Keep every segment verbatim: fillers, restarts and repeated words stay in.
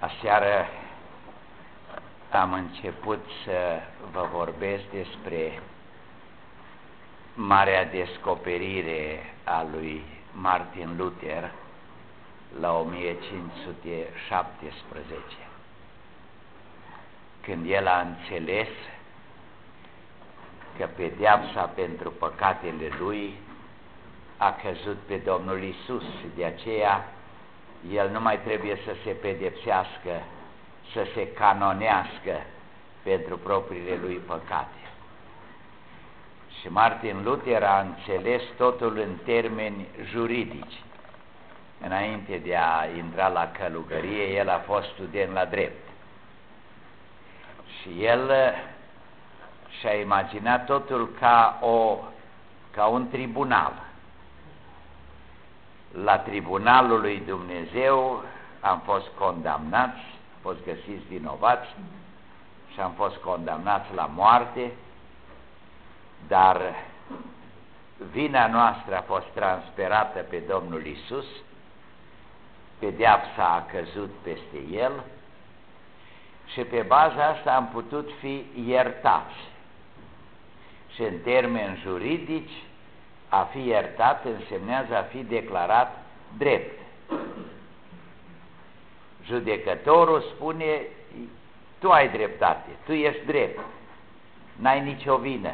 Aseară am început să vă vorbesc despre marea descoperire a lui Martin Luther la o mie cinci sute șaptesprezece, când el a înțeles că pedeapsa pentru păcatele lui a căzut pe Domnul Iisus și de aceea el nu mai trebuie să se pedepsească, să se canonească pentru propriile lui păcate. Și Martin Luther a înțeles totul în termeni juridici. Înainte de a intra la călugărie, el a fost student la drept. Și el și-a imaginat totul ca, o, ca un tribunal. La tribunalul lui Dumnezeu am fost condamnați, am fost găsiți vinovați și am fost condamnați la moarte, dar vina noastră a fost transferată pe Domnul Iisus, pedeapsa a căzut peste El și pe baza asta am putut fi iertați. Și în termeni juridici, a fi iertat însemnează a fi declarat drept. Judecătorul spune: tu ai dreptate, tu ești drept, n-ai nicio vină.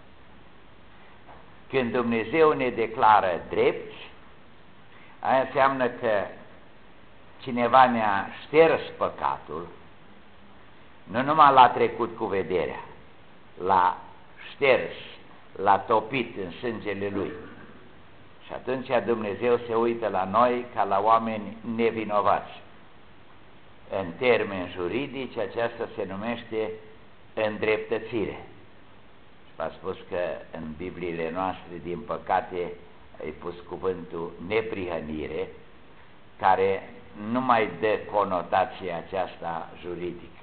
Când Dumnezeu ne declară drepți, aia înseamnă că cineva ne-a șters păcatul, nu numai l-a trecut cu vederea, l-a șters, l-a topit în sângele Lui. Și atunci Dumnezeu se uită la noi ca la oameni nevinovați. În termeni juridici, aceasta se numește îndreptățire. Și v-am spus că în Bibliile noastre, din păcate, ai pus cuvântul neprihănire, care nu mai dă conotația aceasta juridică.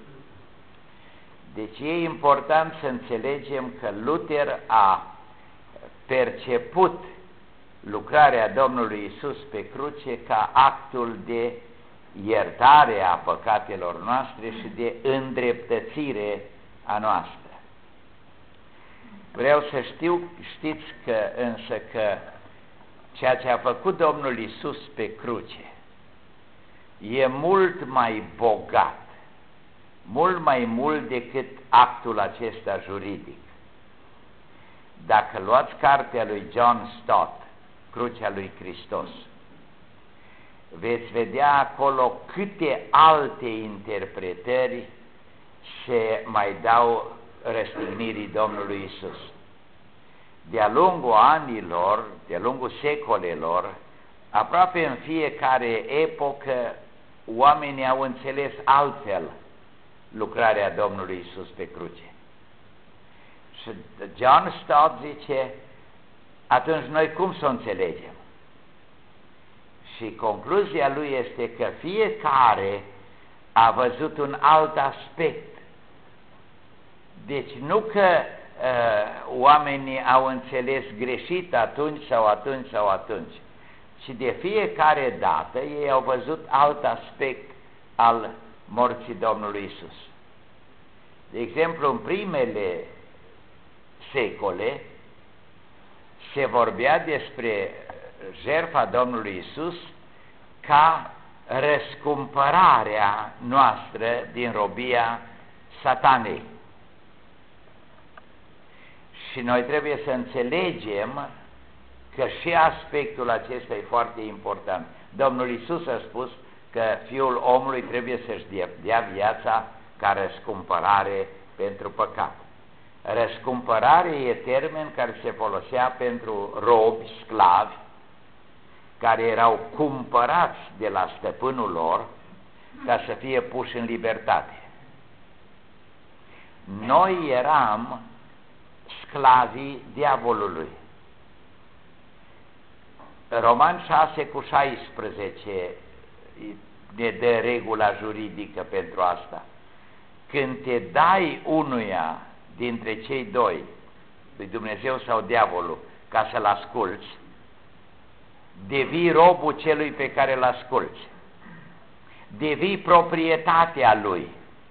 Deci e important să înțelegem că Luther a perceput lucrarea Domnului Iisus pe cruce ca actul de iertare a păcatelor noastre și de îndreptățire a noastră. Vreau să știu, știți că însă că ceea ce a făcut Domnul Iisus pe cruce e mult mai bogat, mult mai mult decât actul acesta juridic. Dacă luați cartea lui John Stott, Crucea lui Hristos, veți vedea acolo câte alte interpretări se mai dau răstignirii Domnului Iisus. De-a lungul anilor, de-a lungul secolelor, aproape în fiecare epocă, oamenii au înțeles altfel lucrarea Domnului Iisus pe cruce. Și John Stott zice: atunci noi cum să o înțelegem? Și concluzia lui este că fiecare a văzut un alt aspect. Deci nu că uh, oamenii au înțeles greșit atunci sau atunci sau atunci, ci de fiecare dată ei au văzut alt aspect al morții Domnului Iisus. De exemplu, în primele secole se vorbea despre jertfa Domnului Iisus ca răscumpărarea noastră din robia Satanei. Și noi trebuie să înțelegem că și aspectul acesta e foarte important. Domnul Iisus a spus că Fiul omului trebuie să-și dea viața ca răscumpărare pentru păcat. Răscumpărare e termen care se folosea pentru robi, sclavi, care erau cumpărați de la stăpânul lor ca să fie puși în libertate. Noi eram sclavii diavolului. Roman șase cu șaisprezece ne dă regula juridică pentru asta. Când te dai unuia dintre cei doi, lui Dumnezeu sau diavolul, ca să-l asculți, devii robul celui pe care îl asculți. devii proprietatea Lui.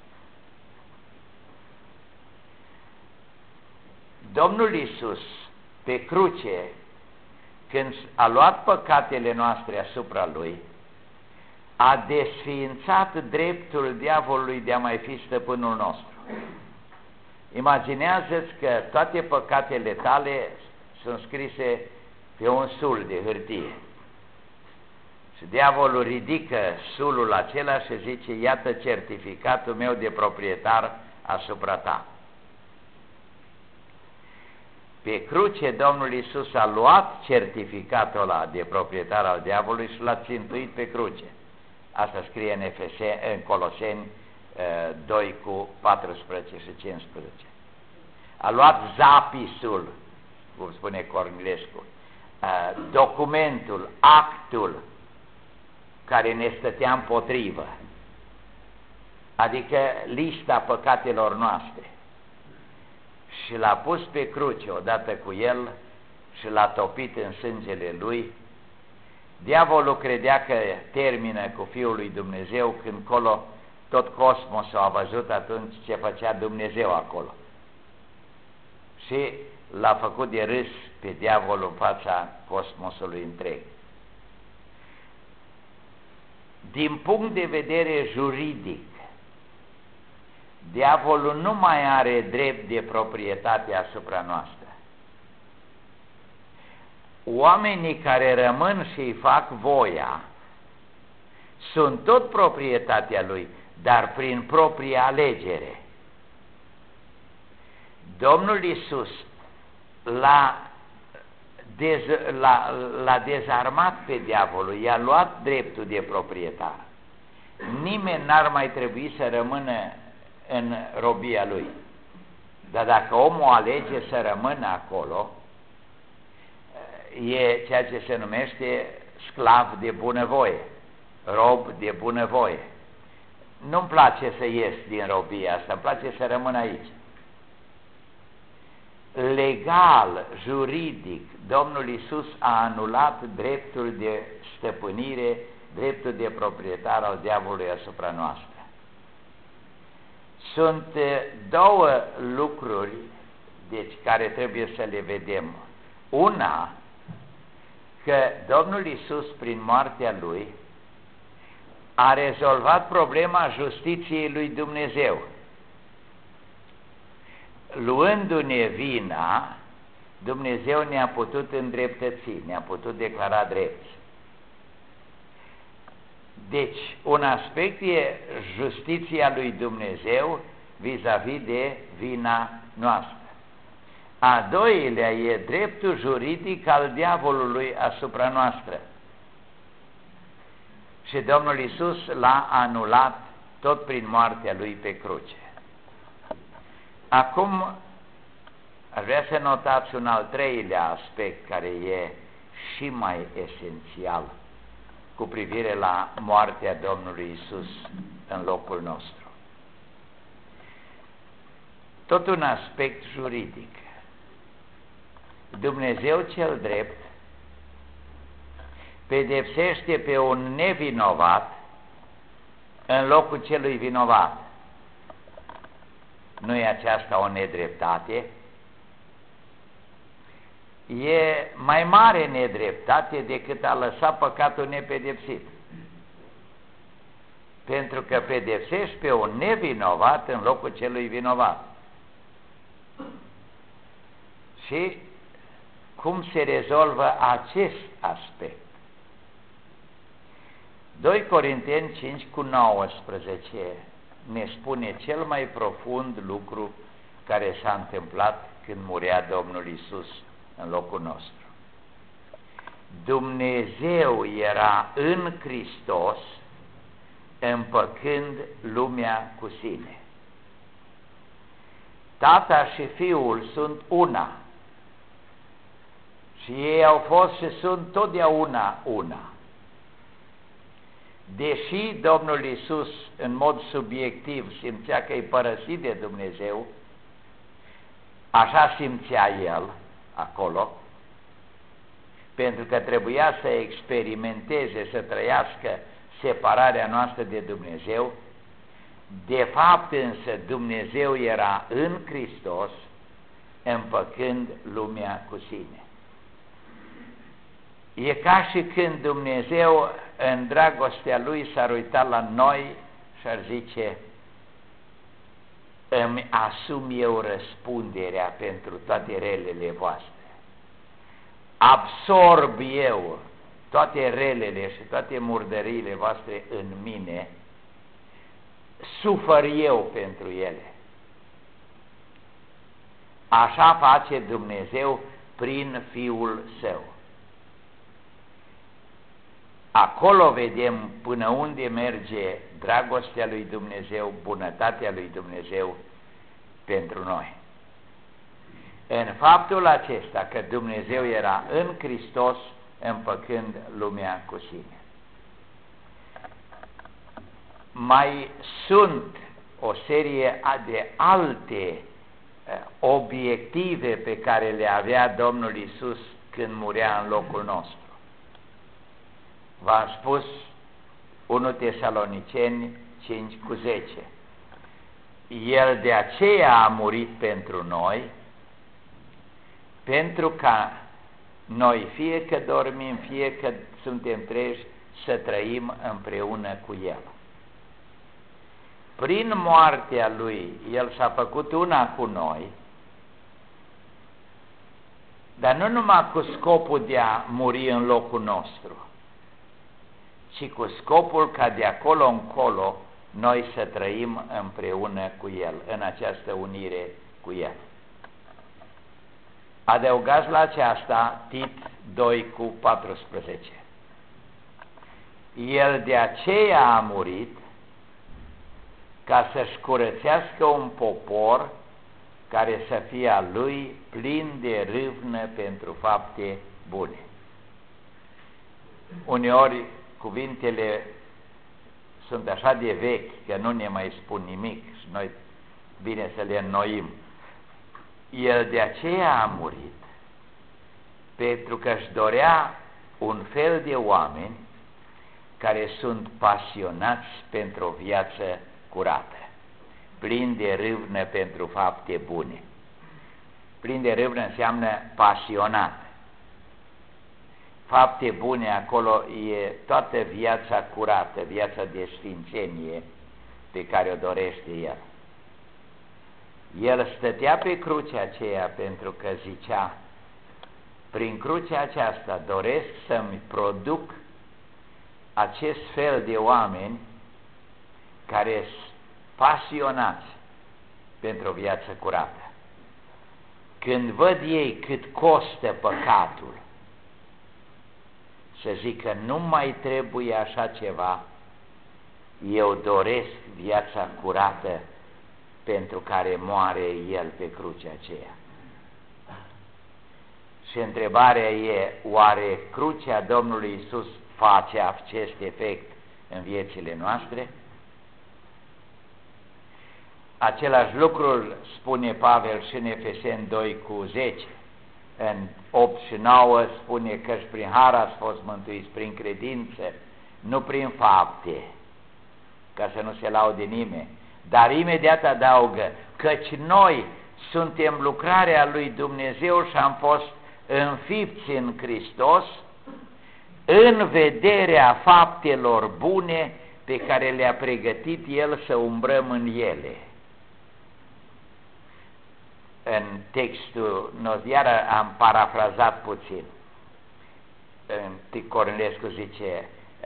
Domnul Iisus, pe cruce, când a luat păcatele noastre asupra Lui, a desființat dreptul diavolului de a mai fi stăpânul nostru. Imaginează-ți că toate păcatele tale sunt scrise pe un sul de hârtie. Și diavolul ridică sulul acela și zice: iată certificatul meu de proprietar asupra ta. Pe cruce Domnul Iisus a luat certificatul ăla de proprietar al diavolului și l-a țintuit pe cruce. Asta scrie în, Efese, în Coloseni doi cu paisprezece și cincisprezece. A luat zapisul, cum spune Cornilescu, documentul, actul care ne stătea împotrivă, adică lista păcatelor noastre, și l-a pus pe cruce odată cu el și l-a topit în sângele lui. Diavolul credea că termină cu Fiul lui Dumnezeu, când colo tot cosmosul a văzut atunci ce făcea Dumnezeu acolo. Și l-a făcut de râs pe diavolul în fața cosmosului întreg. Din punct de vedere juridic, diavolul nu mai are drept de proprietate asupra noastră. Oamenii care rămân și îi fac voia sunt tot proprietatea lui, dar prin proprie alegere. Domnul Iisus l-a dez, l-a dezarmat pe diavolul, i-a luat dreptul de proprietar. Nimeni n-ar mai trebui să rămână în robia lui. Dar dacă omul alege să rămână acolo, e ceea ce se numește sclav de bunăvoie, rob de bunăvoie. Nu-mi place să ies din robia asta, îmi place să rămân aici. Legal, juridic, Domnul Iisus a anulat dreptul de stăpânire, dreptul de proprietar al diavolului asupra noastră. Sunt două lucruri, deci, care trebuie să le vedem. Una, că Domnul Iisus, prin moartea Lui, a rezolvat problema justiției lui Dumnezeu. Luându-ne vina, Dumnezeu ne-a putut îndreptăți, ne-a putut declara drepți. Deci, un aspect e justiția lui Dumnezeu vis-a-vis de vina noastră. A doilea e dreptul juridic al diavolului asupra noastră. Și Domnul Iisus l-a anulat tot prin moartea lui pe cruce. Acum, aș vrea să notați un al treilea aspect care e și mai esențial cu privire la moartea Domnului Iisus în locul nostru. Tot un aspect juridic. Dumnezeu cel drept pedepsește pe un nevinovat în locul celui vinovat. Nu e aceasta o nedreptate? E mai mare nedreptate decât a lăsa păcatul nepedepsit. Pentru că pedepsești pe un nevinovat în locul celui vinovat. Și cum se rezolvă acest aspect? doi Corinteni cinci cu nouăsprezece ne spune cel mai profund lucru care s-a întâmplat când murea Domnul Iisus în locul nostru. Dumnezeu era în Hristos împăcând lumea cu sine. Tata și Fiul sunt una și ei au fost și sunt totdeauna una. Deși Domnul Iisus în mod subiectiv simțea că e părăsit de Dumnezeu, așa simțea El acolo, pentru că trebuia să experimenteze, să trăiască separarea noastră de Dumnezeu. De fapt însă Dumnezeu era în Hristos, împăcând lumea cu sine. E ca și când Dumnezeu în dragostea Lui s-ar uita la noi și ar zice: îmi asum eu răspunderea pentru toate relele voastre, absorb eu toate relele și toate murdăriile voastre în mine, sufăr eu pentru ele. Așa face Dumnezeu prin Fiul Său. Acolo vedem până unde merge dragostea lui Dumnezeu, bunătatea lui Dumnezeu pentru noi. În faptul acesta că Dumnezeu era în Hristos, împăcând lumea cu sine. Mai sunt o serie de alte obiective pe care le avea Domnul Iisus când murea în locul nostru. V-am spus unu Tesaloniceni cinci cu zece. El de aceea a murit pentru noi, pentru ca noi, fie că dormim, fie că suntem treji, să trăim împreună cu El. Prin moartea Lui, El s-a făcut una cu noi, dar nu numai cu scopul de a muri în locul nostru, ci cu scopul ca de acolo încolo noi să trăim împreună cu El, în această unire cu El. Adăugați la aceasta Tit doi cu paisprezece. El de aceea a murit, ca să-și curățească un popor care să fie a Lui, plin de râvnă pentru fapte bune. Uneori cuvintele sunt așa de vechi că nu ne mai spun nimic și noi bine să le înnoim. El de aceea a murit, pentru că își dorea un fel de oameni care sunt pasionați pentru o viață curată, plin de râvnă pentru fapte bune. Plin de râvnă înseamnă pasionat. Fapte bune acolo e toată viața curată, viața de sfințenie pe care o dorește El. El stătea pe crucea aceea pentru că zicea: prin crucea aceasta doresc să-mi produc acest fel de oameni care sunt pasionați pentru o viață curată. Când văd ei cât costă păcatul, să zic că nu mai trebuie așa ceva, eu doresc viața curată pentru care moare El pe crucea aceea. Și întrebarea e, oare crucea Domnului Iisus face acest efect în viețile noastre? Același lucru spune Pavel și în Efeseni doi cu zece. În opt și nouă spune că și prin har ați fost mântuiți prin credință, nu prin fapte, ca să nu se laude nimeni. Dar imediat adaugă: căci noi suntem lucrarea lui Dumnezeu și am fost înfipți în Hristos în vederea faptelor bune pe care le-a pregătit El să umbrăm în ele. În textul nostru, iar am parafrazat puțin, Cornilescu zice: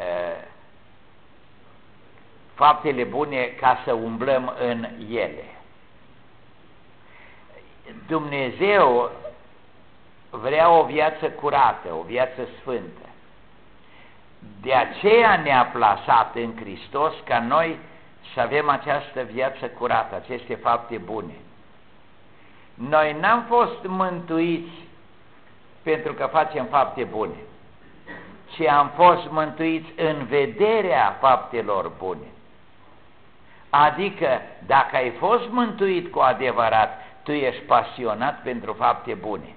faptele bune ca să umblăm în ele. Dumnezeu vrea o viață curată, o viață sfântă. De aceea ne-a plasat în Hristos ca noi să avem această viață curată, aceste fapte bune. Noi n-am fost mântuiți pentru că facem fapte bune, ci am fost mântuiți în vederea faptelor bune. Adică, dacă ai fost mântuit cu adevărat, tu ești pasionat pentru fapte bune.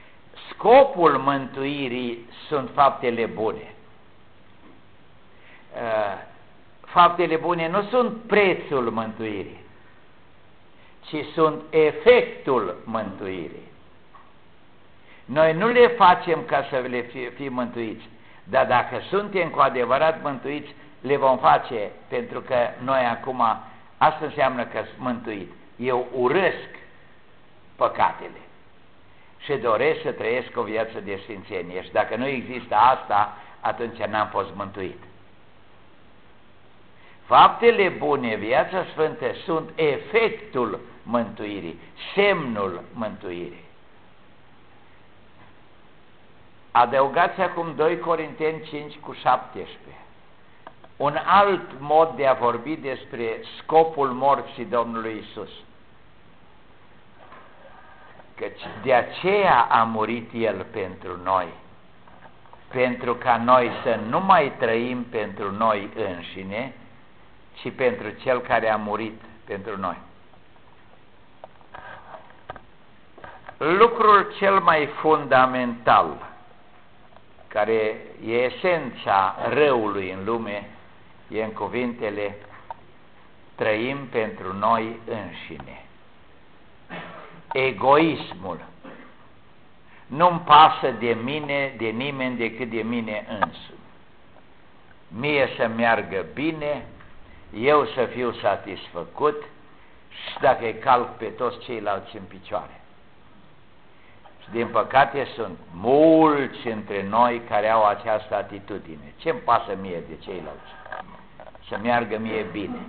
Scopul mântuirii sunt faptele bune. faptele bune nu sunt prețul mântuirii, ci sunt efectul mântuirii. Noi nu le facem ca să le fie, fie mântuiți, dar dacă suntem cu adevărat mântuiți, le vom face, pentru că noi acum, asta înseamnă că sunt mântuit. Eu urăsc păcatele și doresc să trăiesc o viață de sfințenie. Și dacă nu există asta, atunci n-am fost mântuit. Faptele bune, viața sfântă, sunt efectul mântuirii, semnul mântuirii. Adăugați acum doi Corinteni cinci cu șaptesprezece. Un alt mod de a vorbi despre scopul morții Domnului Iisus. Căci de aceea a murit El pentru noi, pentru ca noi să nu mai trăim pentru noi înșine, ci pentru Cel care a murit pentru noi. Lucrul cel mai fundamental, care e esența răului în lume, e în cuvintele trăim pentru noi înșine. Egoismul. Nu-mi pasă de mine, de nimeni decât de mine însumi. Mie să meargă bine, eu să fiu satisfăcut și dacă îi calc pe toți ceilalți în picioare. Și din păcate sunt mulți între noi care au această atitudine. Ce-mi pasă mie de ceilalți? Să meargă mie bine.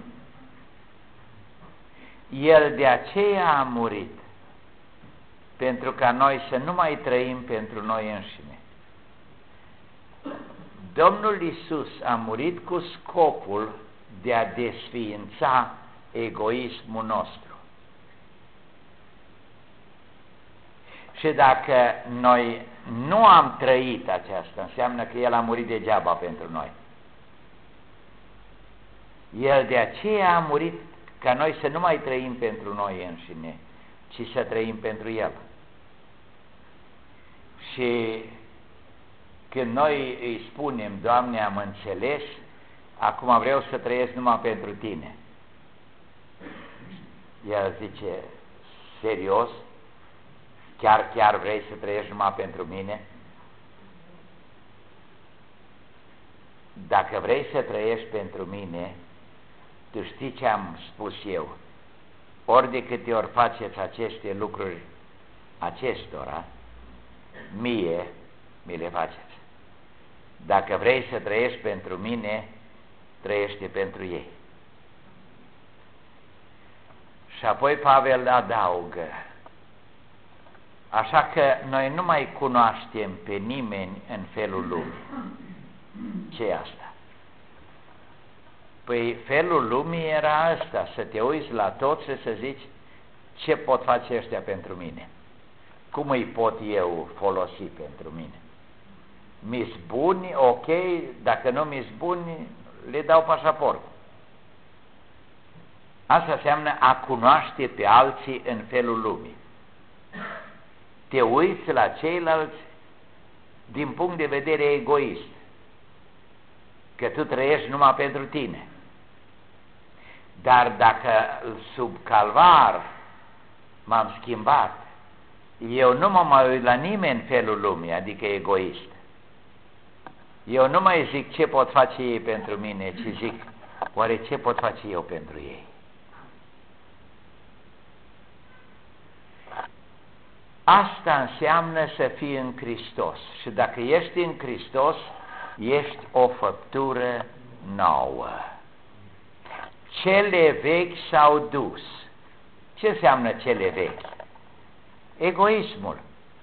El de aceea a murit, pentru ca noi să nu mai trăim pentru noi înșine. Domnul Iisus a murit cu scopul de a desființa egoismul nostru. Și dacă noi nu am trăit aceasta, înseamnă că El a murit degeaba pentru noi. El de aceea a murit ca noi să nu mai trăim pentru noi înșine, ci să trăim pentru El. Și când noi îi spunem, Doamne, am înțeles, acum vreau să trăiesc numai pentru Tine. El zice, serios? Chiar, chiar vrei să trăiești numai pentru mine? Dacă vrei să trăiești pentru mine, tu știi ce am spus eu. Ori de câte ori faceți aceste lucruri acestora, mie mi le faceți. Dacă vrei să trăiești pentru mine, trăiește pentru ei. Și apoi Pavel adaugă, așa că noi nu mai cunoaștem pe nimeni în felul lumii. Ce-i asta? Păi felul lumii era ăsta, să te uiți la toți și să zici, ce pot face ăștia pentru mine? Cum îi pot eu folosi pentru mine? Mi-s buni, ok, dacă nu mi-s buni, le dau pașaport. Asta înseamnă a cunoaște pe alții în felul lumii. Te uiți la ceilalți din punct de vedere egoist, că tu trăiești numai pentru tine. Dar dacă sub calvar m-am schimbat, eu nu mă mai uit la nimeni în felul lumii, adică egoist. Eu nu mai zic ce pot face ei pentru mine, ci zic, oare ce pot face eu pentru ei? Asta înseamnă să fii în Hristos. Și dacă ești în Hristos, ești o făptură nouă. Cele vechi s-au dus. Ce înseamnă cele vechi? Egoismul.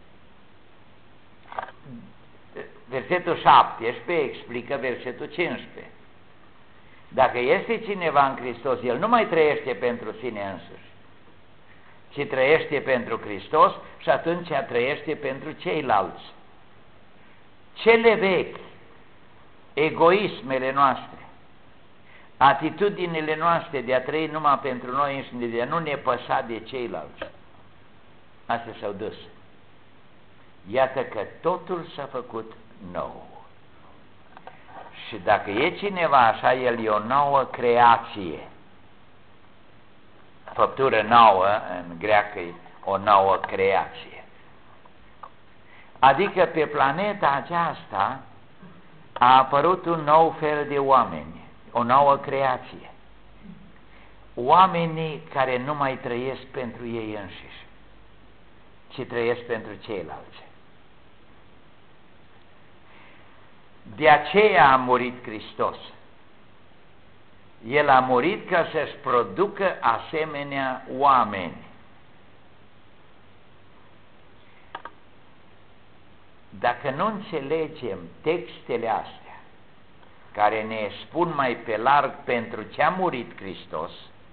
Versetul șaptesprezece explică versetul cincisprezece. Dacă este cineva în Hristos, el nu mai trăiește pentru sine însuși, ci trăiește pentru Hristos și atunci trăiește pentru ceilalți. Cele vechi, egoismele noastre, atitudinile noastre de a trăi numai pentru noi înșine, de a nu ne păsa de ceilalți, astea s-au dus. Iată că totul s-a făcut nou. Și dacă e cineva așa, el e o nouă creație. Făptură nouă, în greacă e o nouă creație. Adică pe planeta aceasta a apărut un nou fel de oameni, o nouă creație. Oamenii care nu mai trăiesc pentru ei înșiși, ci trăiesc pentru ceilalți. De aceea a murit Hristos. El a murit ca să-și producă asemenea oameni. Dacă nu înțelegem textele astea, care ne spun mai pe larg pentru ce a murit Hristos,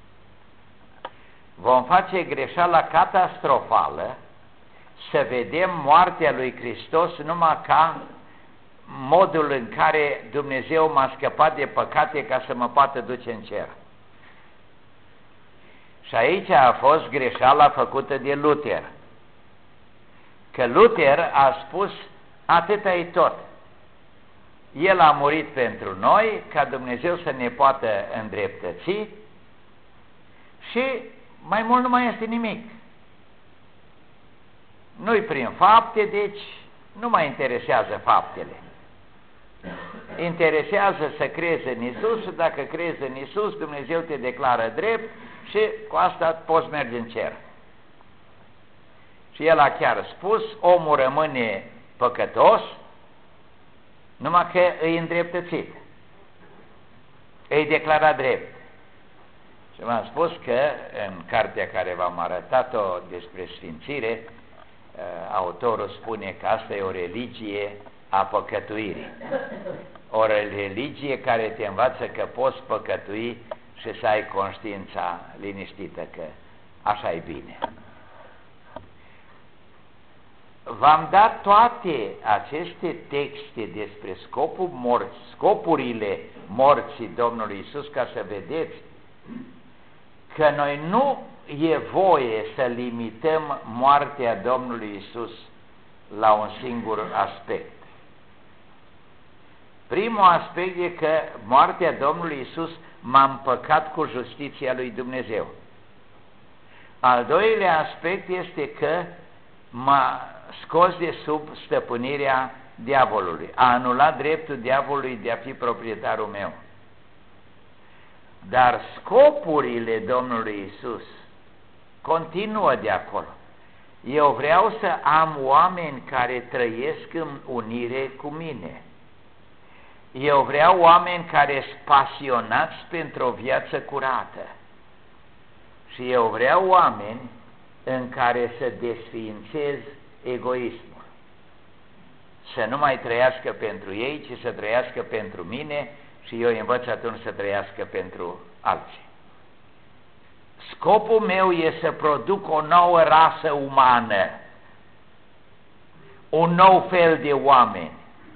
vom face greșeala catastrofală să vedem moartea lui Hristos numai ca modul în care Dumnezeu m-a scăpat de păcate ca să mă poată duce în cer. Și aici a fost greșeala făcută de Luther. Că Luther a spus, atâta-i tot. El a murit pentru noi, ca Dumnezeu să ne poată îndreptăți și mai mult nu mai este nimic. Nu-i prin fapte, deci nu mai interesează faptele. Interesează să crezi în Iisus și dacă crezi în Iisus, Dumnezeu te declară drept și cu asta poți merge în cer. Și el a chiar spus, omul rămâne păcătos numai că îi îndreptățit, îi declara drept. Și v-am spus că în cartea care v-am arătat-o despre sfințire, autorul spune că asta e o religie a păcătuirii. O religie care te învață că poți păcătui și să ai conștiința liniștită că așa e bine. V-am dat toate aceste texte despre scopul morții, scopurile morții Domnului Iisus, ca să vedeți că noi nu e voie să limităm moartea Domnului Iisus la un singur aspect. Primul aspect e că moartea Domnului Iisus m-a împăcat cu justiția lui Dumnezeu. Al doilea aspect este că m-a scos de sub stăpânirea diavolului, a anulat dreptul diavolului de a fi proprietarul meu. Dar scopurile Domnului Iisus continuă de acolo. Eu vreau să am oameni care trăiesc în unire cu mine. Eu vreau oameni care sunt pasionați pentru o viață curată. Și eu vreau oameni în care să desființez egoismul. Să nu mai trăiască pentru ei, ci să trăiască pentru mine și eu îi învăț atunci să trăiască pentru alții. Scopul meu e să produc o nouă rasă umană, un nou fel de oameni.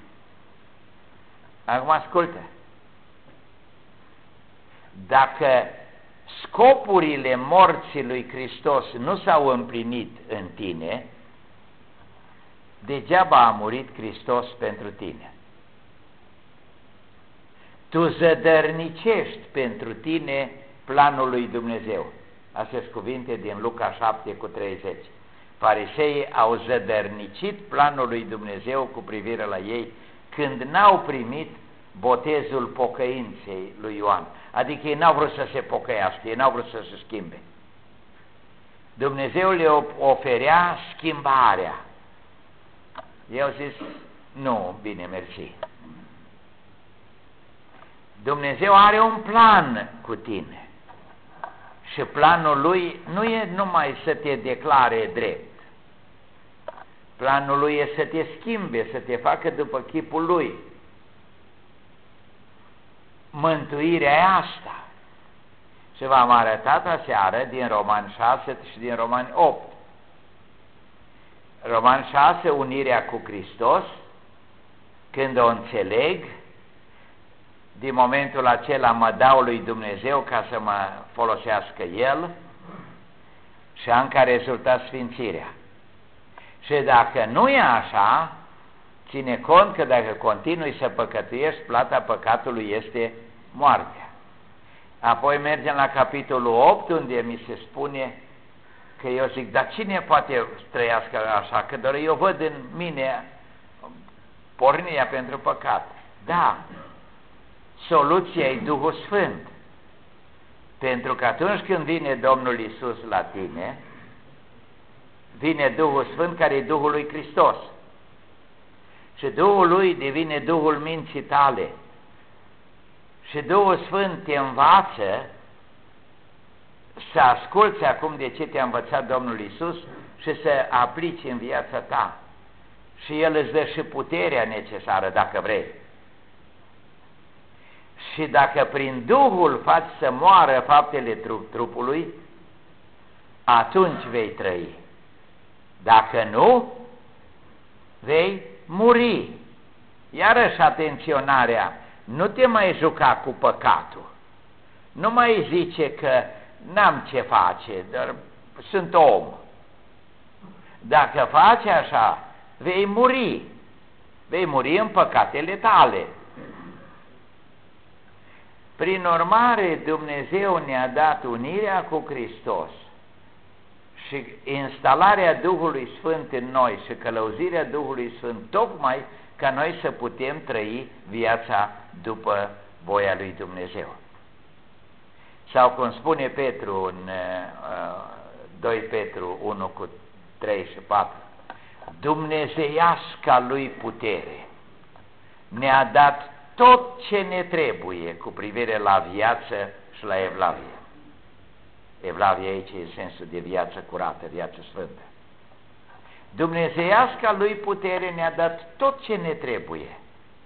Acum ascultă. Dacă scopurile morții lui Hristos nu s-au împlinit în tine, degeaba a murit Hristos pentru tine. Tu zădărnicești pentru tine planul lui Dumnezeu. Astea sunt cuvinte din Luca șapte cu treizeci. Fariseii au zădărnicit planul lui Dumnezeu cu privire la ei când n-au primit botezul pocăinței lui Ioan. Adică ei n-au vrut să se pocăiască, ei n-au vrut să se schimbe. Dumnezeu le oferea schimbarea. Ei au zis, nu, bine, mersi. Dumnezeu are un plan cu tine și planul lui nu e numai să te declare drept. Planul lui e să te schimbe, să te facă după chipul lui. Mântuirea e asta. Și v-am arătat aseară din Romani șase și din Romani opt. Romani șase, unirea cu Hristos, când o înțeleg, din momentul acela mă dau lui Dumnezeu ca să mă folosească El și am ca rezultat sfințirea. Și dacă nu e așa, ține cont că dacă continui să păcătuiești, plata păcatului este moartea. Apoi mergem la capitolul opt, unde mi se spune că eu zic, dar cine poate trăiască așa? Că doar eu văd în mine pornirea pentru păcat. Da, soluția e Duhul Sfânt. Pentru că atunci când vine Domnul Iisus la tine, vine Duhul Sfânt, care e Duhul lui Hristos. Și Duhul lui devine Duhul minții tale. Și Duhul Sfânt te învață să asculți acum de ce te-a învățat Domnul Iisus și să aplici în viața ta. Și El îți dă și puterea necesară, dacă vrei. Și dacă prin Duhul faci să moară faptele trup, trupului, atunci vei trăi. Dacă nu, vei muri. Iarăși atenționarea, nu te mai juca cu păcatul. Nu mai zice că n-am ce face, dar sunt om. Dacă faci așa, vei muri. Vei muri în păcatele tale. Prin urmare, Dumnezeu ne-a dat unirea cu Hristos și instalarea Duhului Sfânt în noi și călăuzirea Duhului Sfânt, tocmai ca noi să putem trăi viața după voia lui Dumnezeu. Sau cum spune Petru în uh, doi Petru unu cu trei și patru, dumnezeiasca lui putere ne-a dat tot ce ne trebuie cu privire la viață și la evlavie. Evlavie aici e sensul de viață curată, viață sfântă. Dumnezeiasca lui putere ne-a dat tot ce ne trebuie.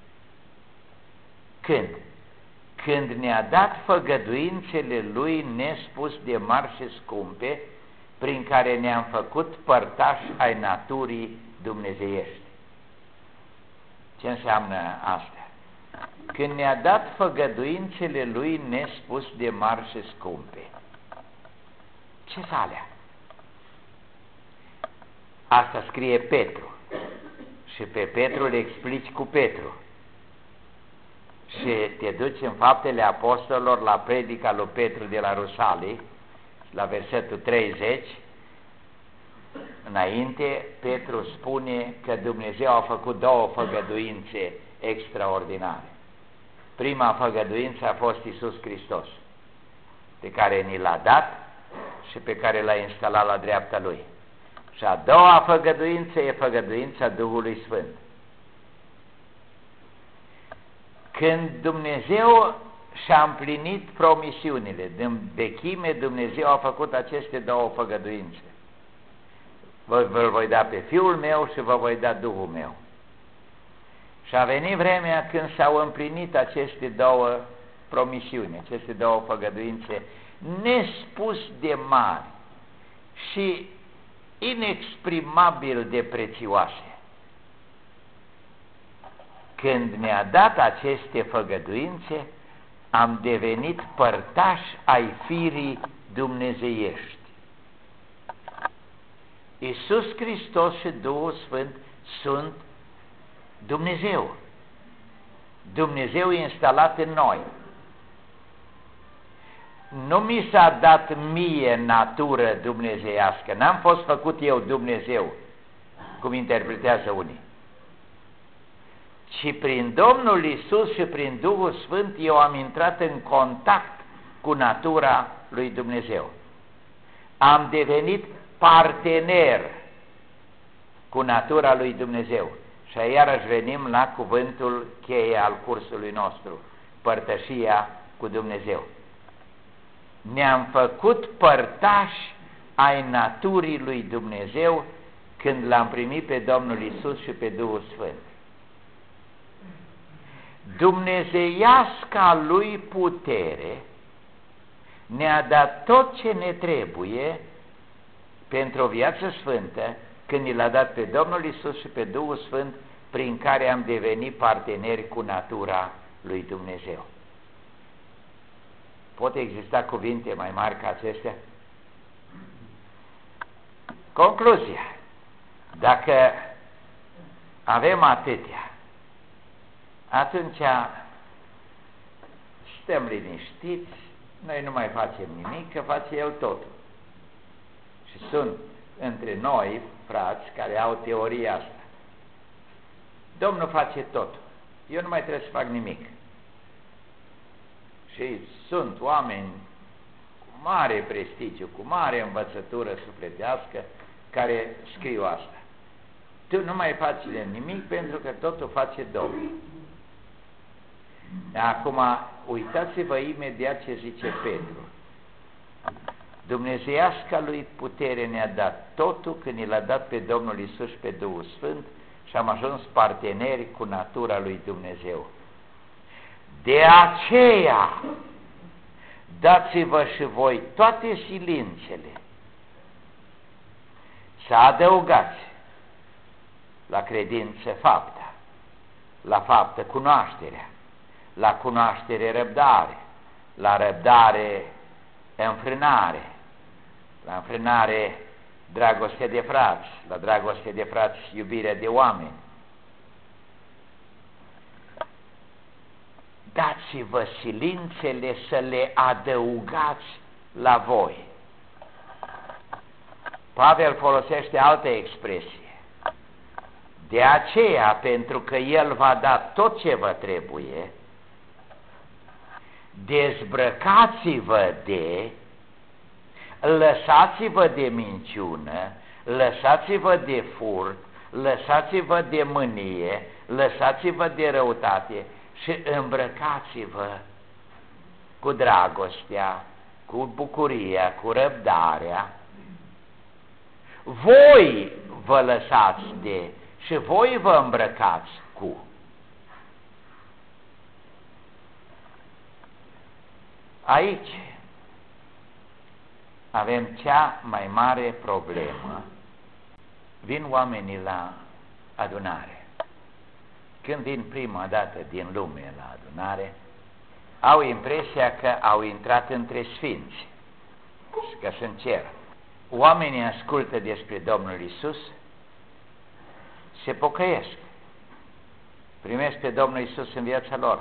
Când? Când ne-a dat făgăduințele lui nespus de mari și scumpe, prin care ne-am făcut părtași ai naturii dumnezeiești. Ce înseamnă asta? Când ne-a dat făgăduințele lui nespus de mari și scumpe. Ce-s alea? Asta scrie Petru. Și pe Petru le explici cu Petru. Și te duci în Faptele Apostolilor la predica lui Petru de la Rusalii, la versetul treizeci, înainte, Petru spune că Dumnezeu a făcut două făgăduințe extraordinare. Prima făgăduință a fost Iisus Hristos, pe care ni l-a dat și pe care l-a instalat la dreapta Lui. Și a doua făgăduință e făgăduința Duhului Sfânt. Când Dumnezeu și-a împlinit promisiunile, din vechime Dumnezeu a făcut aceste două făgăduințe. Vă, vă voi da pe Fiul meu și vă voi da Duhul meu. Și a venit vremea când s-au împlinit aceste două promisiuni, aceste două făgăduințe nespus de mari și inexprimabil de prețioase. Când ne-a dat aceste făgăduințe, am devenit părtași ai firii dumnezeiești. Iisus Hristos și Duhul Sfânt sunt Dumnezeu. Dumnezeu e instalat în noi. Nu mi s-a dat mie natură dumnezeiască, n-am fost făcut eu Dumnezeu, cum interpretează unii, ci prin Domnul Iisus și prin Duhul Sfânt eu am intrat în contact cu natura lui Dumnezeu. Am devenit partener cu natura lui Dumnezeu. Și iarăși venim la cuvântul cheie al cursului nostru, părtășia cu Dumnezeu. Ne-am făcut părtași ai naturii lui Dumnezeu când l-am primit pe Domnul Iisus și pe Duhul Sfânt. Dumnezeiasca lui putere ne-a dat tot ce ne trebuie pentru o viață sfântă, când ni l-a dat pe Domnul Iisus și pe Duhul Sfânt, prin care am devenit parteneri cu natura lui Dumnezeu. Pot exista cuvinte mai mari ca acestea? Concluzia. Dacă avem atâtea. Atunci stăm liniștiți, noi nu mai facem nimic, că face El totul. Și sunt între noi frați care au teoria asta. Domnul face totul, eu nu mai trebuie să fac nimic. Și sunt oameni cu mare prestigiu, cu mare învățătură sufletească, care scriu asta. Tu nu mai faci nimic pentru că totul face Domnul. Acum, uitați-vă imediat ce zice Petru. Dumnezeiasca lui putere ne-a dat totul când ne l-a dat pe Domnul Iisus și pe Duhul Sfânt și am ajuns parteneri cu natura lui Dumnezeu. De aceea, dați-vă și voi toate silințele, să adăugați la credință fapta, la faptă cunoașterea, la cunoaștere răbdare, la răbdare înfrânare, la înfrânare dragoste de frați, la dragoste de frați iubire de oameni. Dați-vă silințele să le adăugați la voi. Pavel folosește altă expresie. De aceea, pentru că El va da tot ce vă trebuie, dezbrăcați-vă de, lăsați-vă de minciună, lăsați-vă de furt, lăsați-vă de mânie, lăsați-vă de răutate și îmbrăcați-vă cu dragostea, cu bucuria, cu răbdarea. Voi vă lăsați de și voi vă îmbrăcați cu. Aici avem cea mai mare problemă. Vin oamenii la adunare. Când vin prima dată din lume la adunare, au impresia că au intrat între sfinți și că sunt cer. Oamenii ascultă despre Domnul Iisus, se pocăiesc, primesc pe Domnul Iisus în viața lor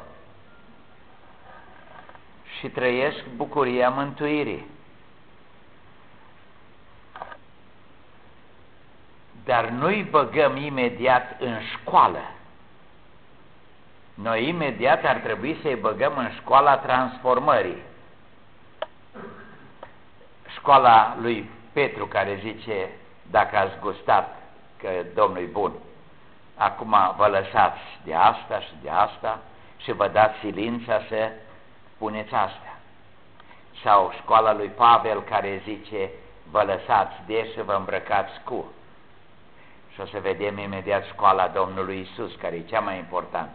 și trăiesc bucuria mântuirii. Dar nu-i băgăm imediat în școală. Noi imediat ar trebui să-i băgăm în școala transformării. Școala lui Petru, care zice, dacă ați gustat că Domnul e bun, acum vă lăsați de asta și de asta și vă dați silința să puneți astea. Sau școala lui Pavel, care zice, vă lăsați de și vă îmbrăcați cu. Și o să vedem imediat școala Domnului Iisus, care e cea mai importantă.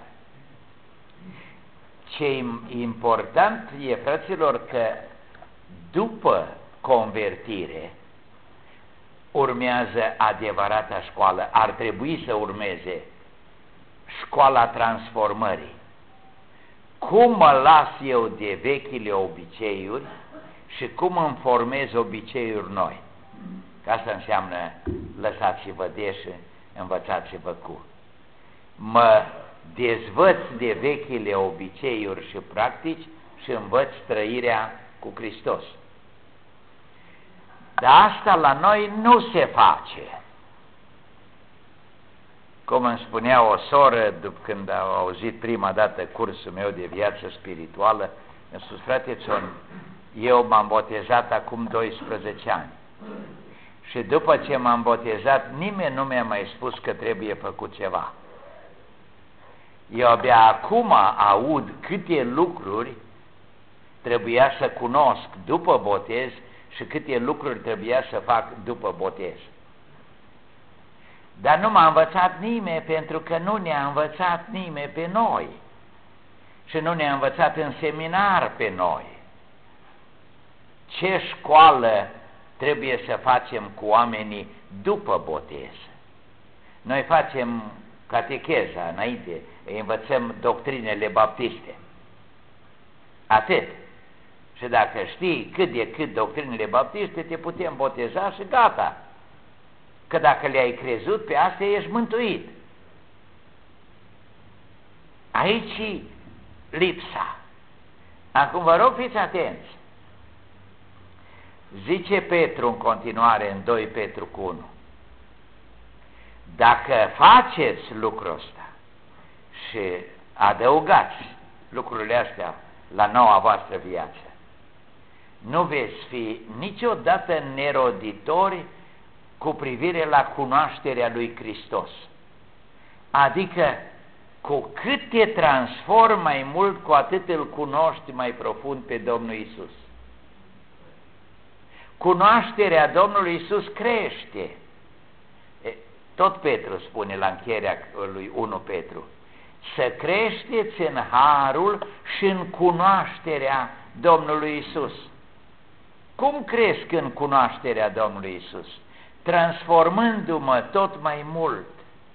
Ce important e, fraților, că după convertire urmează adevărata școală. Ar trebui să urmeze școala transformării. Cum mă las eu de vechile obiceiuri și cum îmi formez obiceiuri noi. Că asta înseamnă lăsați-vă de și învățați-vă cu. Mă dezvăț de vechile obiceiuri și practici și învăț trăirea cu Hristos. Dar asta la noi nu se face. Cum îmi spunea o soră, după când a auzit prima dată cursul meu de viață spirituală, mi-a spus, frate Țon, eu m-am botezat acum doisprezece ani. Și după ce m-am botezat, nimeni nu mi-a mai spus că trebuie făcut ceva. Eu abia acum aud câte lucruri trebuia să cunosc după botez și câte lucruri trebuia să fac după botez. Dar nu m-a învățat nimeni, pentru că nu ne-a învățat nimeni pe noi și nu ne-a învățat în seminar pe noi. Ce școală trebuie să facem cu oamenii după botez? Noi facem catecheza înainte, îi învățăm doctrinele baptiste. Atât. Și dacă știi cât de cât doctrinele baptiste, te putem boteza și gata. Că dacă le-ai crezut pe astea, ești mântuit. Aici e lipsa. Acum vă rog, fiți atenți. Zice Petru în continuare în doi Petru cu unu: dacă faceți lucrul ăsta și adăugați lucrurile astea la noua voastră viață, nu veți fi niciodată neroditori cu privire la cunoașterea lui Hristos. Adică, cu cât te transformi mai mult, cu atât îl cunoști mai profund pe Domnul Iisus. Cunoașterea Domnului Iisus crește. Tot Petru spune la încheierea lui unu Petru: să creșteți în harul și în cunoașterea Domnului Iisus. Cum cresc în cunoașterea Domnului Iisus? Transformându-mă tot mai mult.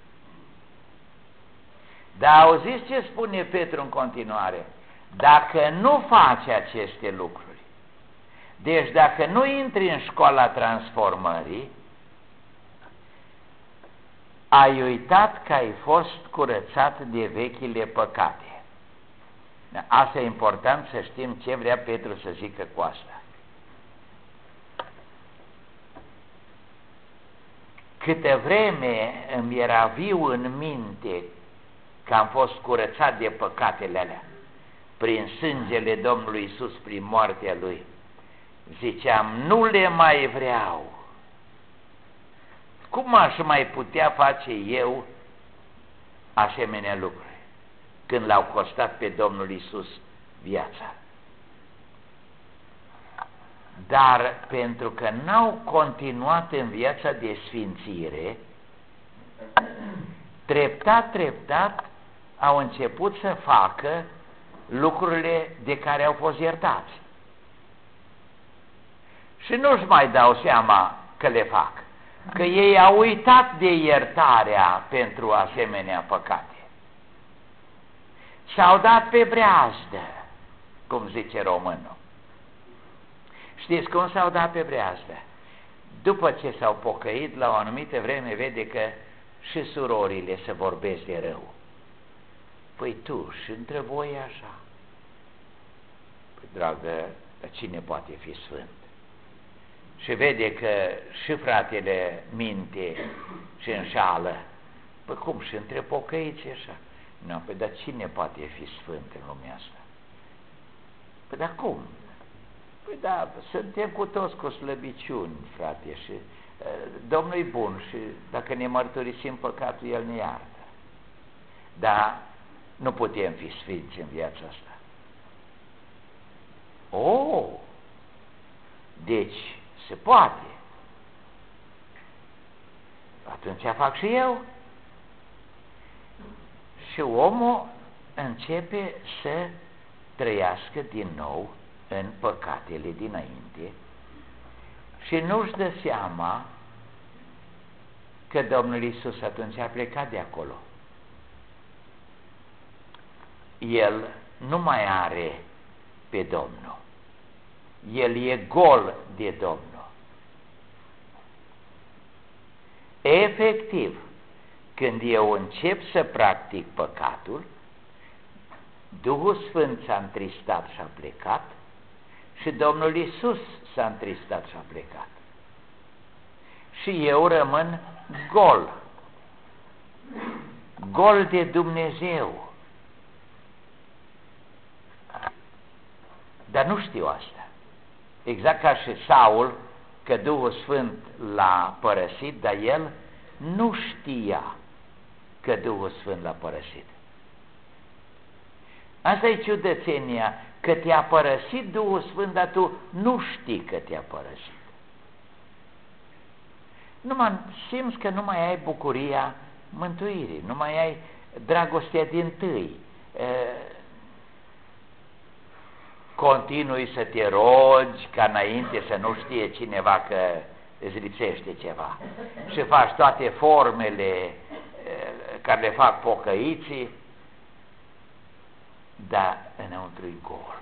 Dar auziți ce spune Petru în continuare? Dacă nu faci aceste lucruri, deci dacă nu intri în școala transformării, ai uitat că ai fost curățat de vechile păcate. Asta e important, să știm ce vrea Petru să zică cu asta. Câtă vreme îmi era viu în minte că am fost curățat de păcatele alea prin sângele Domnului Iisus, prin moartea Lui, ziceam, nu le mai vreau. Cum aș mai putea face eu asemenea lucruri când l-au costat pe Domnul Iisus viața? Dar pentru că n-au continuat în viața de sfințire, treptat, treptat au început să facă lucrurile de care au fost iertați. Și nu-și mai dau seama că le fac, că ei au uitat de iertarea pentru asemenea păcate. S-au dat pe breazdă, cum zice românul. Știți cum s-au dat pe breazdă? După ce s-au pocăit, la o anumită vreme vede că și surorile se vorbesc de rău. Păi tu, și între voi e așa? Păi, dragă, cine poate fi sfânt? Și vede că și fratele minte și înșală. Păi cum, și între pocăiți e așa? Nu, păi dar cine poate fi sfânt în lumea asta? Păi dar cum? Păi da, suntem cu toți cu slăbiciuni, frate, și uh, Domnul e bun și dacă ne mărturisim păcatul, El ne iartă. Dar nu putem fi sfinți în viața asta. Oh! Deci, se poate. Atunci fac și eu. Și omul începe să trăiască din nou în păcatele dinainte și nu-și dă seama că Domnul Iisus atunci a plecat de acolo. El nu mai are pe Domnul. El e gol de Domnul. Efectiv, când eu încep să practic păcatul, Duhul Sfânt s-a întristat și a plecat și Domnul Iisus s-a întristat și a plecat. Și eu rămân gol. Gol de Dumnezeu. Dar nu știu asta. Exact ca și Saul, că Duhul Sfânt l-a părăsit, dar el nu știa că Duhul Sfânt l-a părăsit. Asta e ciudățenia, că te-a părăsit Duhul Sfânt, dar tu nu știi că te-a părăsit. Numai simți că nu mai ai bucuria mântuirii, nu mai ai dragostea dintâi. Continui să te rogi ca înainte să nu știe cineva că îți lipsește ceva și faci toate formele care le fac pocăiții, dar înăuntru-i gol.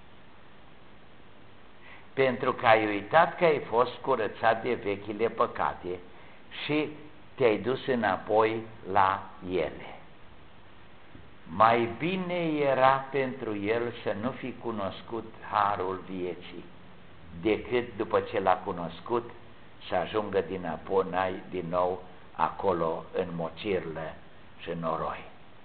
Pentru că ai uitat că ai fost curățat de vechile păcate și te-ai dus înapoi la ele. mai bine era pentru el să nu fi cunoscut harul vieții, decât după ce l-a cunoscut să ajungă dinapoi, din nou, acolo în mocirlă și în noroi.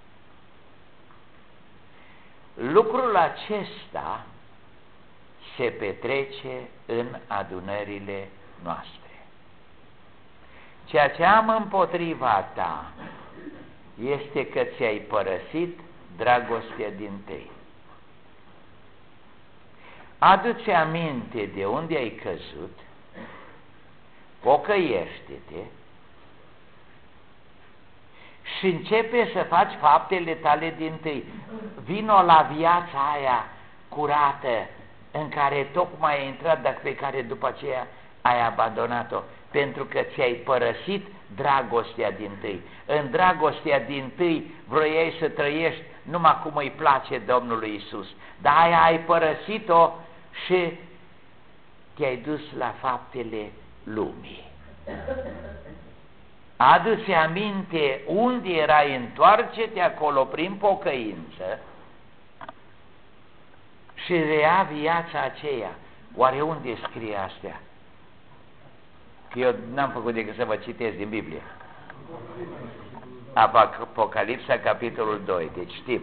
Lucrul acesta se petrece în adunările noastre. Ceea ce am împotriva ta este că ți-ai părăsit dragostea dintâi. Adu-ți aminte de unde ai căzut, pocăiește-te și începe să faci faptele tale dintâi. Vino la viața aia curată în care tocmai ai intrat, dar pe care după aceea ai abandonat-o, pentru că ți-ai părăsit dragostea dintâi. În dragostea dintâi vroiai să trăiești numai cum îi place Domnului Isus, dar aia ai părăsit-o și te-ai dus la faptele lumii. Adu-ți aminte unde erai, întoarce-te acolo prin pocăință și rea viața aceea. Oare unde scrie astea? Că eu n-am făcut decât să vă citesc din Biblie. Apocalipsa, capitolul doi, deci știm.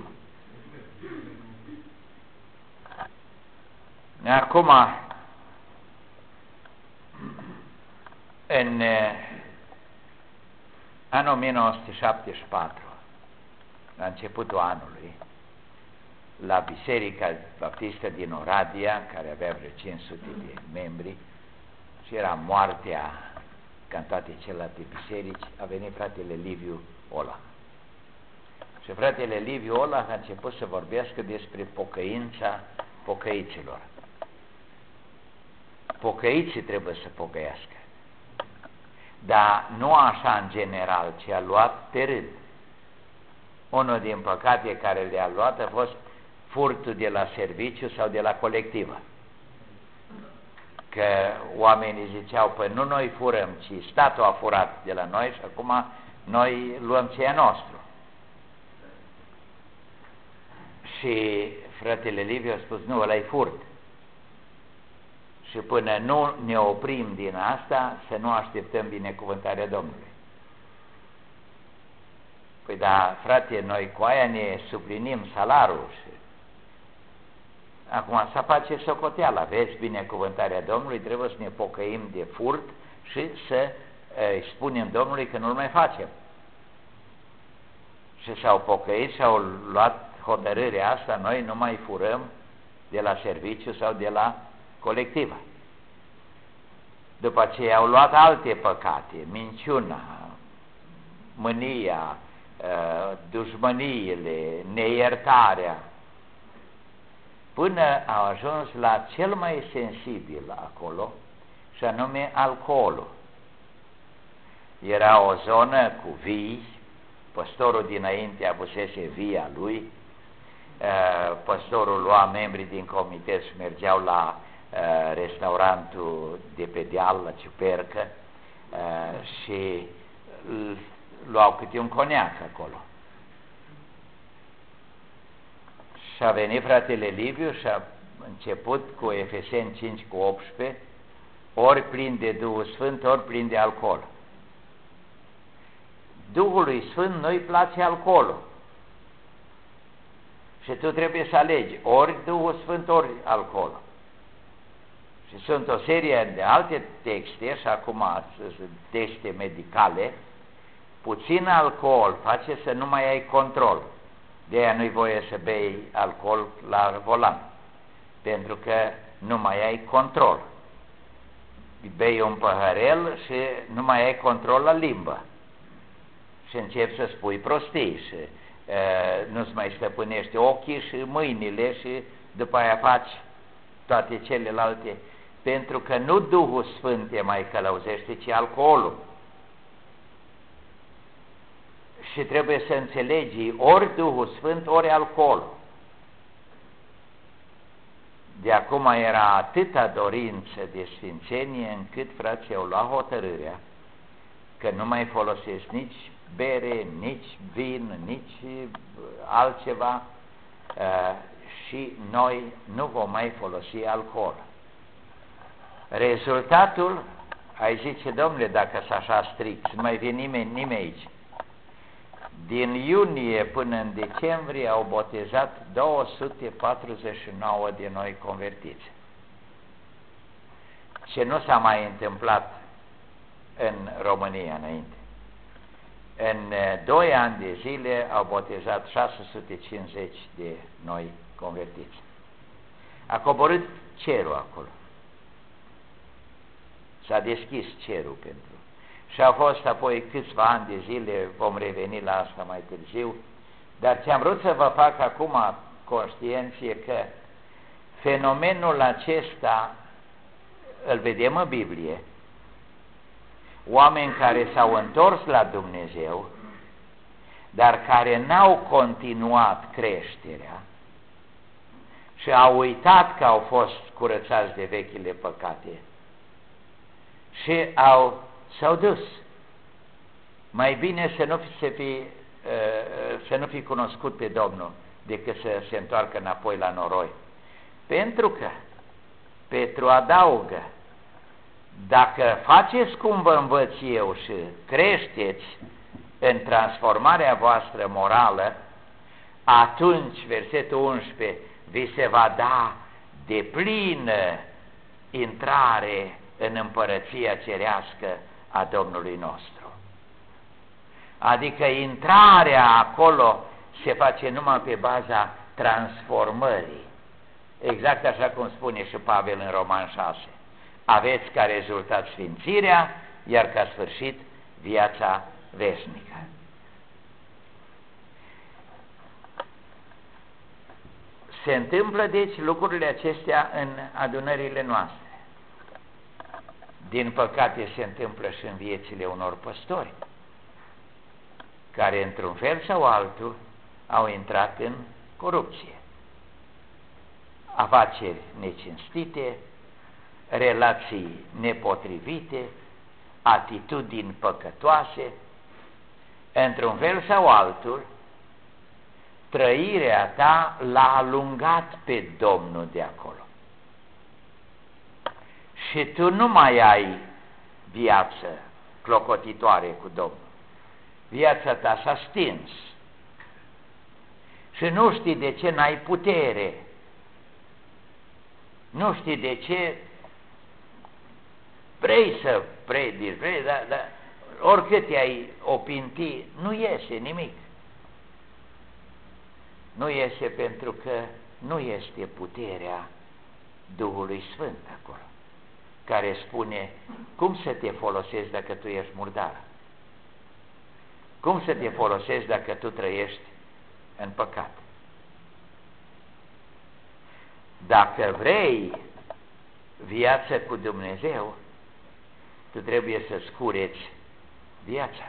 Acum, în anul o mie nouă sute șaptezeci și patru, la începutul anului, la Biserica Baptistă din Oradea, care avea vreo cinci sute de membri, și era moartea ca în toate celelalte biserici, a venit fratele Liviu Olah. Și fratele Liviu Olah a început să vorbească despre pocăința pocăiților. Pocăiții trebuie să pocăiască, dar nu așa în general, ci a luat pe rând. Unul din păcate care le-a luat a fost furtul de la serviciu sau de la colectivă. Că oamenii ziceau, păi nu noi furăm, ci statul a furat de la noi și acum noi luăm ce e nostru. Și fratele Liviu a spus, nu, ăla-i furt. Și până nu ne oprim din asta, să nu așteptăm binecuvântarea Domnului. Păi da, frate, noi cu aia ne suplinim salarul și acum să face socoteala, vezi, binecuvântarea Domnului, trebuie să ne pocăim de furt și să îi spunem Domnului că nu-l mai facem. Și s-au pocăit și au luat hotărârea asta, noi nu mai furăm de la serviciu sau de la colectivă. După aceea au luat alte păcate, minciuna, mânia, dușmăniile, neiertarea, până au ajuns la cel mai sensibil acolo, și anume alcoolul. Era o zonă cu vii, păstorul dinainte avusese via lui, păstorul lua membrii din comitet și mergeau la restaurantul de pe deal, la Ciupercă, și luau câte un coniac acolo. Și a venit fratele Liviu și a început cu Efeseni cinci cu optsprezece, ori plin de Duhul Sfânt, ori plin de alcool. Duhului Sfânt nu-i place alcoolul. Și tu trebuie să alegi ori Duhul Sfânt, ori alcoolul. Și sunt o serie de alte texte, și acum sunt texte medicale, puțin alcool face să nu mai ai control. De aia nu-i voie să bei alcool la volan, pentru că nu mai ai control. Bei un păhărel și nu mai ai control la limbă. Și începi să spui prostii și uh, nu-ți mai stăpânești ochii și mâinile și după aia faci toate celelalte, pentru că nu Duhul Sfânt te mai călăuzește, ci alcoolul. Și trebuie să înțelegi ori Duhul Sfânt, ori alcool. De acum era atâta dorință de sfințenie încât frații au luat hotărârea că nu mai folosesc nici bere, nici vin, nici altceva și noi nu vom mai folosi alcool. Rezultatul, ai zice, domnule, dacă s așa strict, nu mai vine nimeni, nimeni aici. Din iunie până în decembrie au botezat două sute patruzeci și nouă de noi convertiți. Ce nu s-a mai întâmplat în România înainte. În doi ani de zile au botezat șase sute cincizeci de noi convertiți. A coborât cerul acolo. S-a deschis cerul pentru. Și au fost apoi câțiva ani de zile, vom reveni la asta mai târziu, dar ce am vrut să vă fac acum conștienție că fenomenul acesta îl vedem în Biblie, oameni care s-au întors la Dumnezeu, dar care n-au continuat creșterea și au uitat că au fost curățați de vechile păcate și au, s-au dus. Mai bine să nu fi, să fi, să nu fi cunoscut pe Domnul decât să se întoarcă înapoi la noroi. Pentru că Petru adaugă: dacă faceți cum vă învăț eu și creșteți în transformarea voastră morală, atunci, versetul unsprezece, vi se va da deplină intrare în împărăția cerească a Domnului nostru. Adică intrarea acolo se face numai pe baza transformării. Exact așa cum spune și Pavel în Roman șase. Aveți ca rezultat sfințirea, iar ca sfârșit viața veșnică. Se întâmplă deci lucrurile acestea în adunările noastre. Din păcate se întâmplă și în viețile unor păstori, care într-un fel sau altul au intrat în corupție. Afaceri necinstite, relații nepotrivite, atitudini păcătoase, într-un fel sau altul, trăirea ta l-a alungat pe Domnul de acolo. Și tu nu mai ai viață clocotitoare cu Domnul. Viața ta s-a stins. Și nu știi de ce n-ai putere. Nu știi de ce vrei să predici, vrei, dar, dar oricât i-ai opinti, nu iese nimic. Nu iese pentru că nu este puterea Duhului Sfânt acolo, care spune cum să te folosești dacă tu ești murdar, cum să te folosești dacă tu trăiești în păcat. Dacă vrei viață cu Dumnezeu, tu trebuie să-ți cureți viața.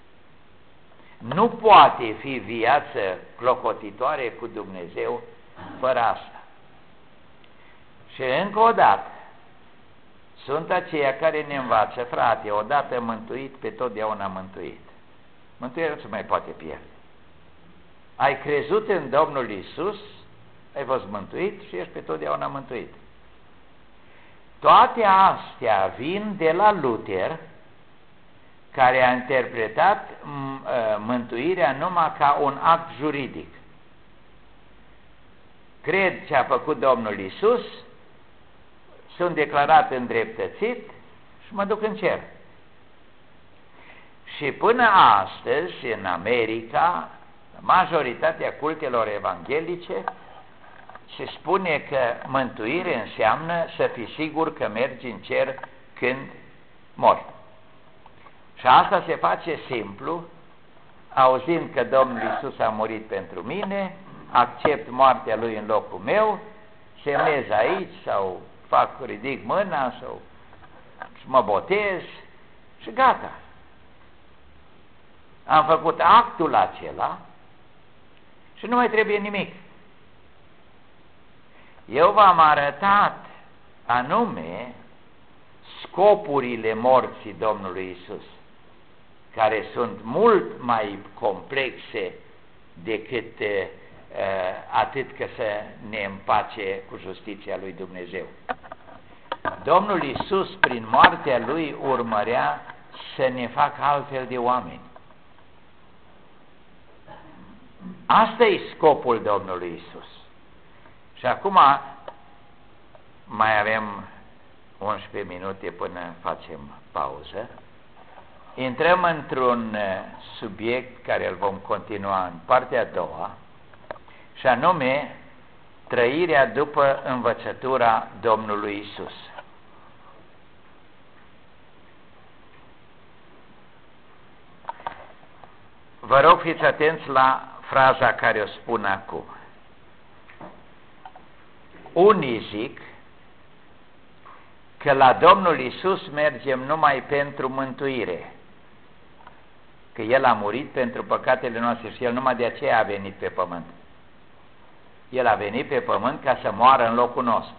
Nu poate fi viață clocotitoare cu Dumnezeu fără asta. Și încă o dată, sunt aceia care ne învață: frate, odată mântuit, pe totdeauna mântuit. Mântuirea nu se mai poate pierde. Ai crezut în Domnul Iisus, ai fost mântuit și ești pe totdeauna mântuit. Toate astea vin de la Luther, care a interpretat mântuirea numai ca un act juridic. Cred ce a făcut Domnul Iisus, sunt declarat îndreptățit și mă duc în cer. Și până astăzi, în America, majoritatea cultelor evanghelice se spune că mântuire înseamnă să fii sigur că mergi în cer când mori. Și asta se face simplu, auzind că Domnul Iisus a murit pentru mine, accept moartea Lui în locul meu, semnez aici sau fac, ridic mâna sau mă botez și gata. Am făcut actul acela și nu mai trebuie nimic. Eu v-am arătat anume scopurile morții Domnului Iisus. care sunt mult mai complexe decât uh, atât că să ne împace cu justiția lui Dumnezeu. Domnul Iisus, prin moartea Lui, urmărea să ne facă altfel de oameni. Asta e scopul Domnului Iisus. Și acum mai avem unsprezece minute până facem pauză. Intrăm într-un subiect care îl vom continua în partea a doua, și anume trăirea după învățătura Domnului Iisus. Vă rog, fiți atenți la fraza care o spun acum. Unii zic că la Domnul Iisus mergem numai pentru mântuire, că El a murit pentru păcatele noastre și El numai de aceea a venit pe pământ. El a venit pe pământ ca să moară în locul nostru.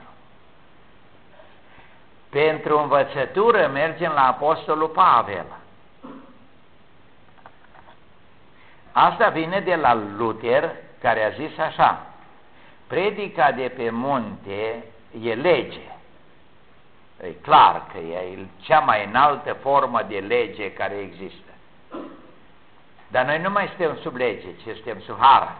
Pentru învățătură mergem la Apostolul Pavel. Asta vine de la Luther, care a zis așa: predica de pe munte e lege. E clar că e cea mai înaltă formă de lege care există. Dar noi nu mai suntem sub lege, ci suntem sub har.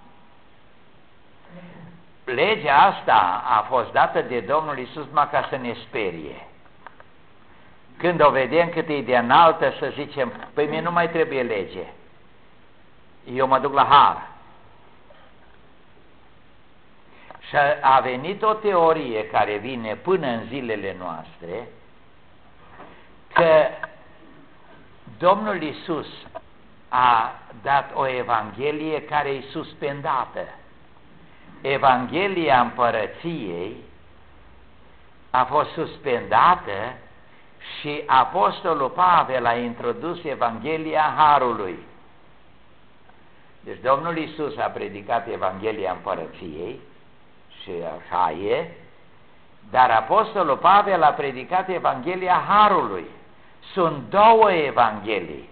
Legea asta a fost dată de Domnul Iisus numai ca să ne sperie. Când o vedem cât e de înaltă, să zicem, păi mie nu mai trebuie lege, eu mă duc la har. Și a venit o teorie care vine până în zilele noastre, că Domnul Iisus a dat o evanghelie care e suspendată. Evanghelia împărăției a fost suspendată și Apostolul Pavel a introdus Evanghelia Harului. Deci Domnul Iisus a predicat Evanghelia împărăției și așa e, dar Apostolul Pavel a predicat Evanghelia Harului. Sunt două evanghelii.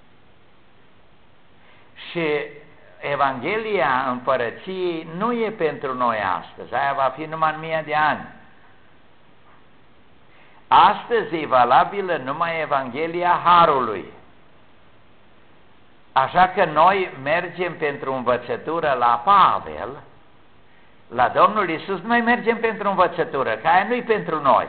Și Evanghelia împărăției nu e pentru noi astăzi, aia va fi numai în mie de ani. Astăzi e valabilă numai Evanghelia Harului. Așa că noi mergem pentru învățătură la Pavel, la Domnul Iisus noi mergem pentru învățătură, că aia nu-i pentru noi.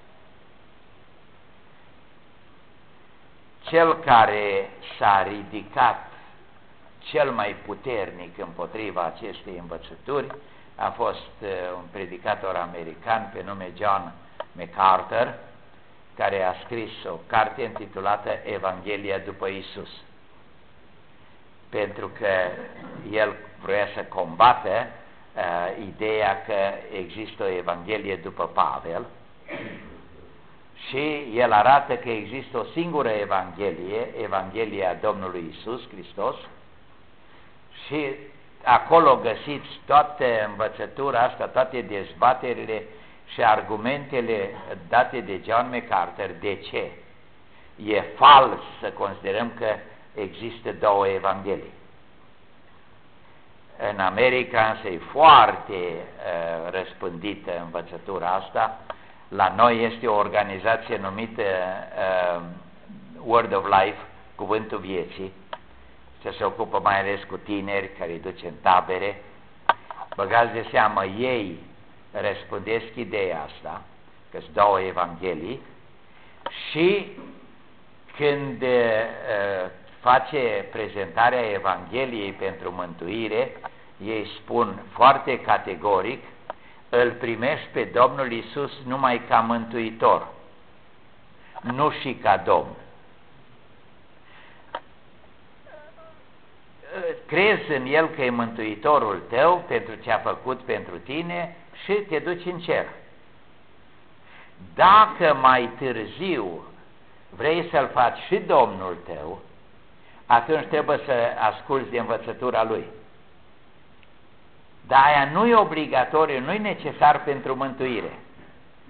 Cel care s-a ridicat cel mai puternic împotriva acestei învățături a fost un predicator american pe nume John MacArthur, care a scris o carte intitulată Evanghelia după Iisus, pentru că el vrea să combată uh, ideea că există o Evanghelie după Pavel, și el arată că există o singură Evanghelie, Evanghelia Domnului Iisus Hristos, și acolo găsiți toată învățătura asta, toate dezbaterile și argumentele date de John MacArthur. De ce e fals să considerăm că există două evanghelii? În America însă e foarte uh, răspândită învățătura asta. La noi este o organizație numită uh, Word of Life, Cuvântul Vieții, ce se ocupă mai ales cu tineri care îi duce în tabere. Băgați de seamă, ei răspândesc ideea asta, că sunt două evanghelii, și când uh, face prezentarea Evangheliei pentru mântuire, ei spun foarte categoric: îl primești pe Domnul Iisus numai ca mântuitor, nu și ca Domn. Crezi în El că e mântuitorul tău pentru ce a făcut pentru tine și te duci în cer. Dacă mai târziu vrei să-L faci și Domnul tău, atunci trebuie să asculți de învățătura Lui. Dar aia nu e obligatoriu, nu e necesar pentru mântuire.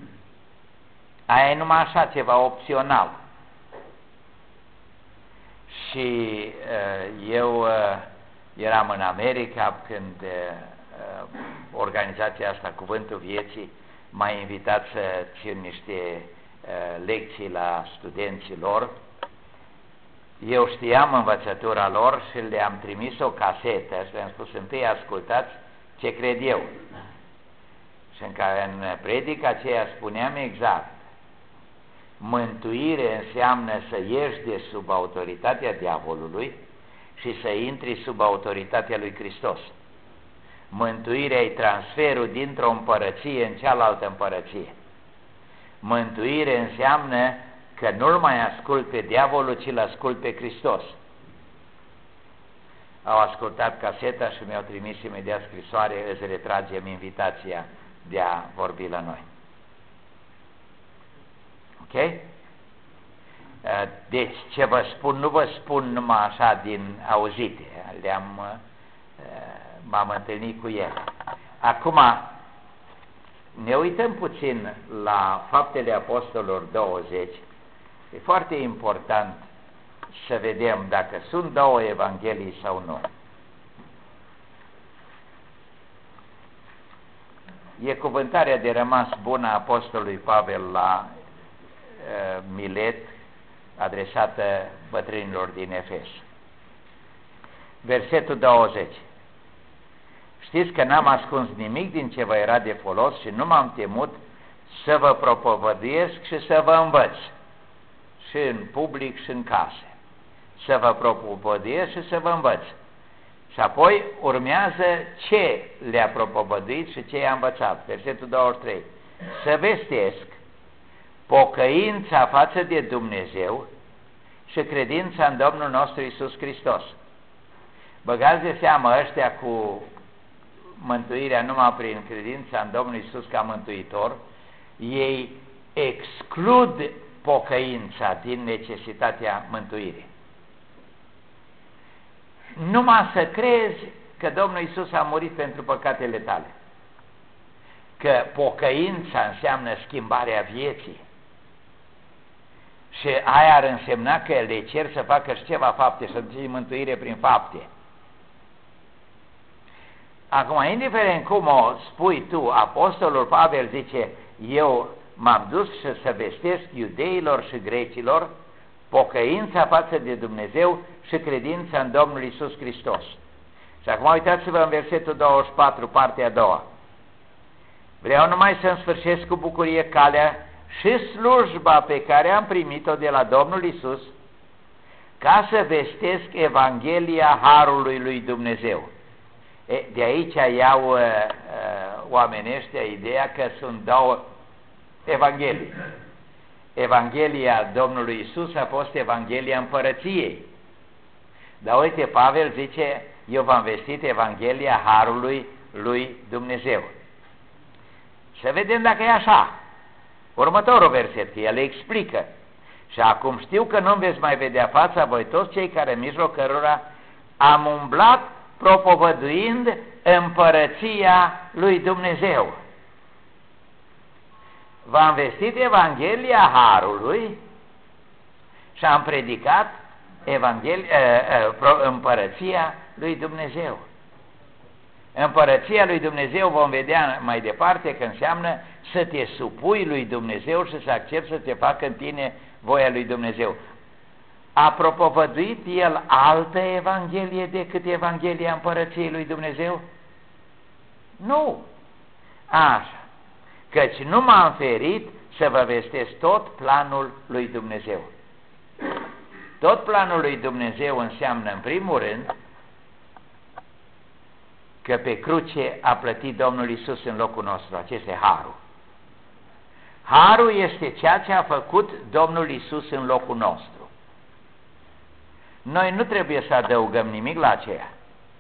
Aia e numai așa ceva opțional. și uh, eu uh, eram în America când uh, organizația asta, Cuvântul Vieții, m-a invitat să țin niște uh, lecții la studenții lor. Eu știam învățătura lor și le-am trimis o casetă și le-am spus: întâi ascultați ce cred eu. Și în, care, în predica aceea spuneam exact: mântuire înseamnă să ieși de sub autoritatea diavolului și să intri sub autoritatea lui Hristos. Mântuirea e transferul dintr-o împărăție în cealaltă împărăție. Mântuire înseamnă că nu-l mai ascult pe diavolul, ci îl ascult pe Hristos. Au ascultat caseta și mi-au trimis imediat scrisoare: îți retragem invitația de a vorbi la noi. Ok? Deci, ce vă spun, nu vă spun numai așa din auzite, le-am, m-am întâlnit cu el. Acum, ne uităm puțin la Faptele Apostolilor douăzeci. E foarte important să vedem dacă sunt două evanghelii sau nu. E cuvântarea de rămas bună a apostolului Pavel la uh, Milet, adresată bătrânilor din Efes. Versetul douăzeci. Știți că n-am ascuns nimic din ce vă era de folos și nu m-am temut să vă propovăduiesc și să vă învăț, și în public și în case. Să vă propovăduiesc și să vă învăț. Și apoi urmează ce le-a propovăduit și ce i-a învățat. Versetul douăzeci și trei. Să vestesc pocăința față de Dumnezeu și credința în Domnul nostru Iisus Hristos. Băgați de seamă, ăștia cu mântuirea numai prin credința în Domnul Iisus ca mântuitor, ei exclud pocăința din necesitatea mântuirii. Numai să crezi că Domnul Iisus a murit pentru păcatele tale, că pocăința înseamnă schimbarea vieții și aia ar însemna că le cer să facă și ceva fapte, să duci mântuire prin fapte. Acum, indiferent cum o spui tu, apostolul Pavel zice: eu m-am dus și să vestesc iudeilor și grecilor pocăința față de Dumnezeu și credința în Domnul Iisus Hristos. Și acum uitați-vă în versetul douăzeci și patru, partea a doua. Vreau numai să-mi sfârșesc cu bucurie calea și slujba pe care am primit-o de la Domnul Iisus, ca să vestesc Evanghelia Harului lui Dumnezeu. E, de aici iau uh, uh, oamenii ăștia ideea că sunt două Evanghelii. Evanghelia Domnului Iisus a fost Evanghelia Împărăției. Dar uite, Pavel zice: eu v-am vestit Evanghelia Harului lui Dumnezeu. Să vedem dacă e așa. Următorul verset, că el explică: și acum știu că nu veți mai vedea fața voi toți cei care în mijloc cărora am umblat propovăduind împărăția lui Dumnezeu. V-am vestit Evanghelia Harului și am predicat Evanghelia, împărăția lui Dumnezeu. Împărăția lui Dumnezeu vom vedea mai departe că înseamnă să te supui lui Dumnezeu și să accepti să te facă în tine voia lui Dumnezeu. A propovăduit el altă Evanghelie decât Evanghelia Împărăției lui Dumnezeu? Nu. Așa. Căci nu m-am ferit să vă vestesc tot planul lui Dumnezeu. Tot planul lui Dumnezeu înseamnă, în primul rând, că pe cruce a plătit Domnul Iisus în locul nostru. Acesta e harul. Harul este ceea ce a făcut Domnul Iisus în locul nostru. Noi nu trebuie să adăugăm nimic la aceea.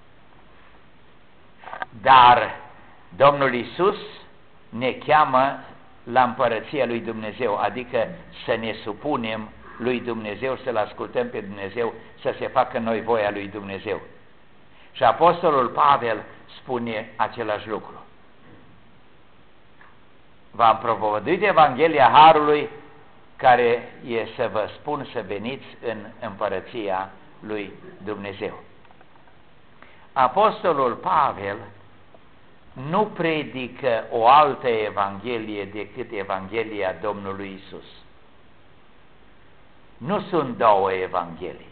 Dar Domnul Iisus ne cheamă la împărăția lui Dumnezeu, adică să ne supunem lui Dumnezeu, să-L ascultăm pe Dumnezeu, să se facă noi voia lui Dumnezeu. Și apostolul Pavel spune același lucru. V-am propovăduit Evanghelia Harului, care e să vă spun să veniți în împărăția lui Dumnezeu. Apostolul Pavel nu predică o altă evanghelie decât Evanghelia Domnului Isus. Nu sunt două evanghelii.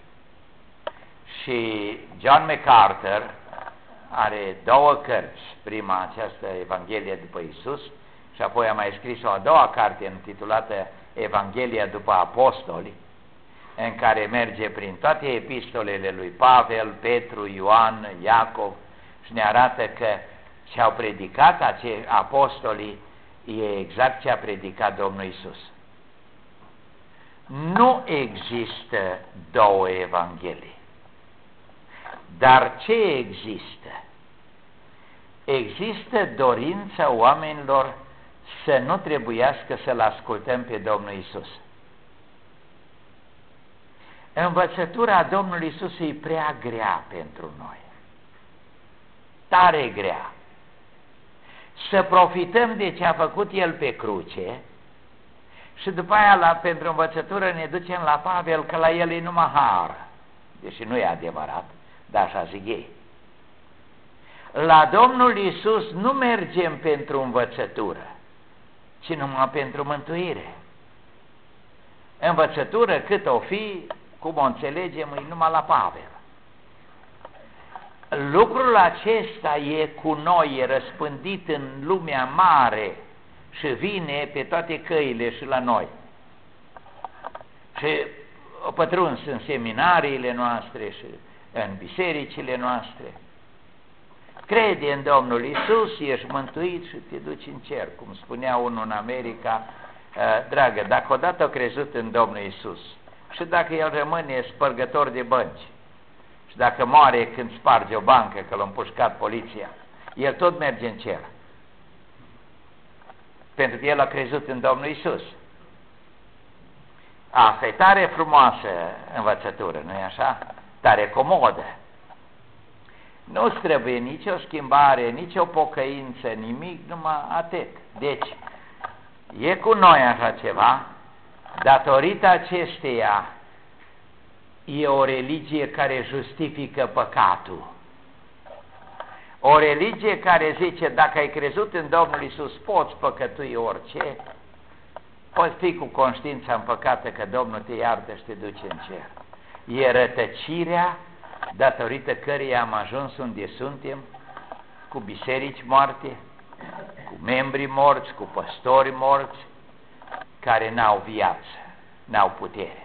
Și John MacArthur are două cărți, prima această Evanghelie după Isus și apoi a mai scris o a doua carte intitulată Evanghelia după Apostoli, în care merge prin toate epistolele lui Pavel, Petru, Ioan, Iacov și ne arată că ce au predicat acei apostolii e exact ce a predicat Domnul Isus. Nu există două evanghelii. Dar ce există? Există dorința oamenilor să nu trebuiască să-L ascultăm pe Domnul Isus. Învățătura Domnului Isus e prea grea pentru noi. Tare grea. Să profităm de ce a făcut El pe cruce și după aia la, pentru învățătură ne ducem la Pavel că la El e numai har, deși nu e adevărat, dar așa zic ei. La Domnul Iisus nu mergem pentru învățătură, ci numai pentru mântuire. Învățătură cât o fi, cum o înțelegem, e numai la Pavel. Lucrul acesta e cu noi, e răspândit în lumea mare și vine pe toate căile și la noi. Și a pătruns în seminariile noastre și în bisericile noastre. Crede în Domnul Iisus, ești mântuit și te duci în cer. Cum spunea unul în America, dragă, dacă odată a crezut în Domnul Iisus și dacă el rămâne spărgător de bănci și dacă moare când sparge o bancă, că l-a împușcat poliția, el tot merge în cer. Pentru că el a crezut în Domnul Iisus. Asta e tare frumoasă învățătură, nu-i așa? Tare comodă. Nu-ți trebuie nicio schimbare, nicio pocăință, nimic, numai atât. Deci, e cu noi așa ceva, datorită acesteia e o religie care justifică păcatul. O religie care zice, dacă ai crezut în Domnul Iisus, poți păcătui orice, poți fi cu conștiința împăcată că Domnul te iartă și te duce în cer. E rătăcirea datorită căreia am ajuns unde suntem, cu biserici moarte, cu membri morți, cu păstori morți, care n-au viață, n-au putere.